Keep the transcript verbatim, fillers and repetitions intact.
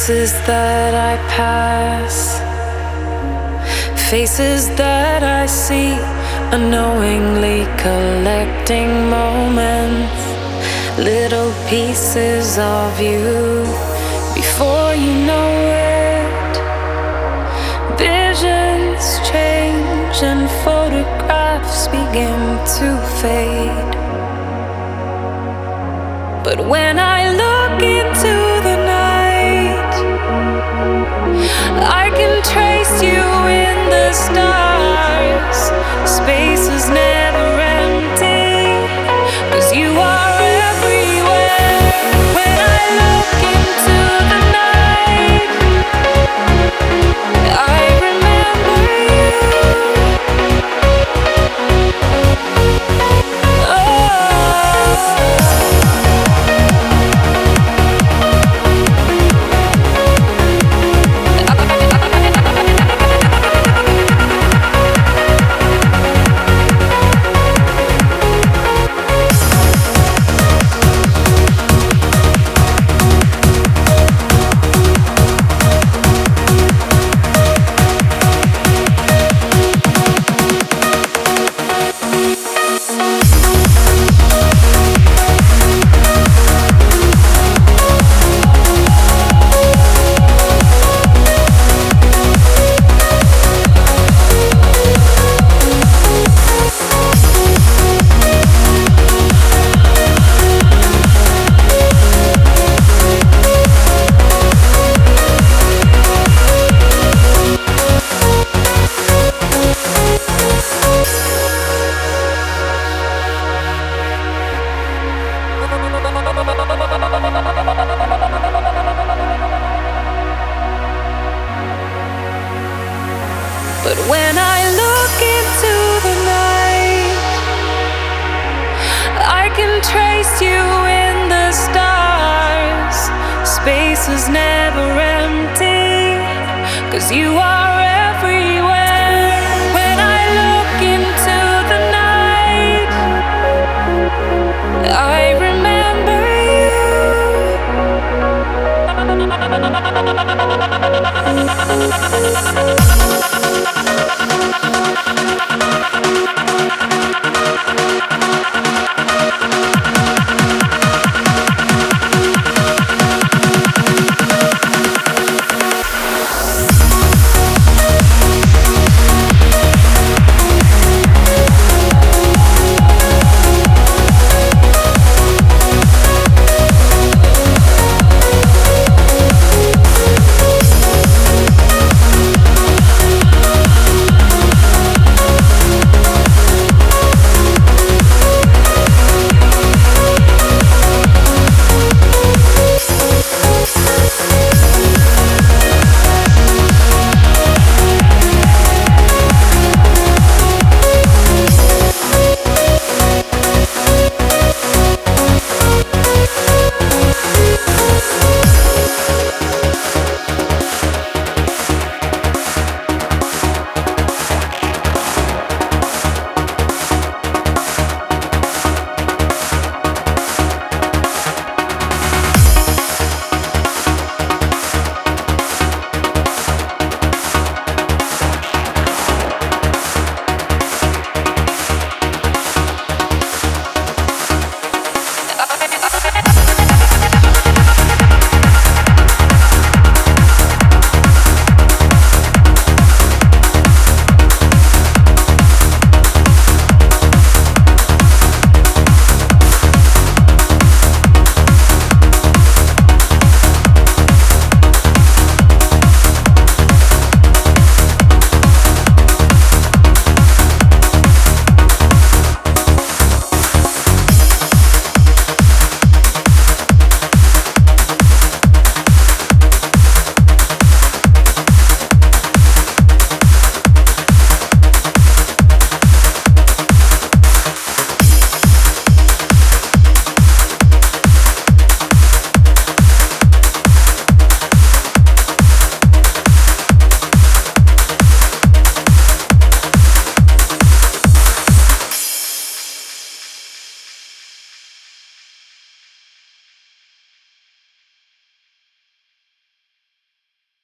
Places that I pass, faces that I see, unknowingly collecting moments, little pieces of you. Before you know it, visions change and photographs begin to fade. But when I look into the night, I can trace you in the stars. Space is never empty, 'cause you are everywhere. When I look into the night, I remember you. But when I look into the night, I can trace you in the stars. Space is never empty, 'cause you are everywhere. When I look into the night, I remember you.